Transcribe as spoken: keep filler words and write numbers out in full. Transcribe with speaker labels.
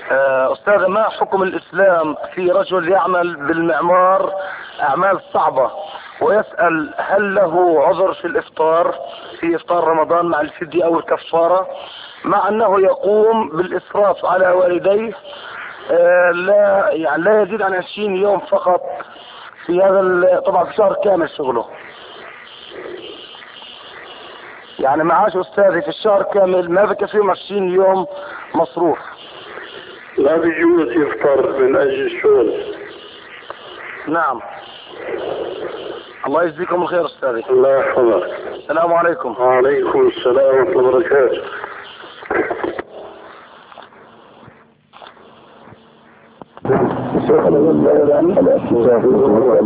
Speaker 1: آه، أستاذ، ما حكم الإسلام في رجل يعمل بالمعمار أعمال صعبة ويسأل هل له عذر في الإفطار في إفطار رمضان مع الفدية أو الكفارة، مع أنه يقوم بالإسراف على والديه آه، لا يعني لا يزيد عن عشرين يوم فقط في هذا ال- طبعا في شهر كامل شغله، يعني معاش أستاذي في الشهر كامل ما بكفيهم عشرين يوم مصروف.
Speaker 2: لا بيجوز يفطر من أجل الشغل.
Speaker 1: نعم. الله يجزيكم الخير أستاذي.
Speaker 2: الله يحفظك.
Speaker 1: السلام عليكم.
Speaker 2: وعليكم السلام ورحمة الله وبركاته.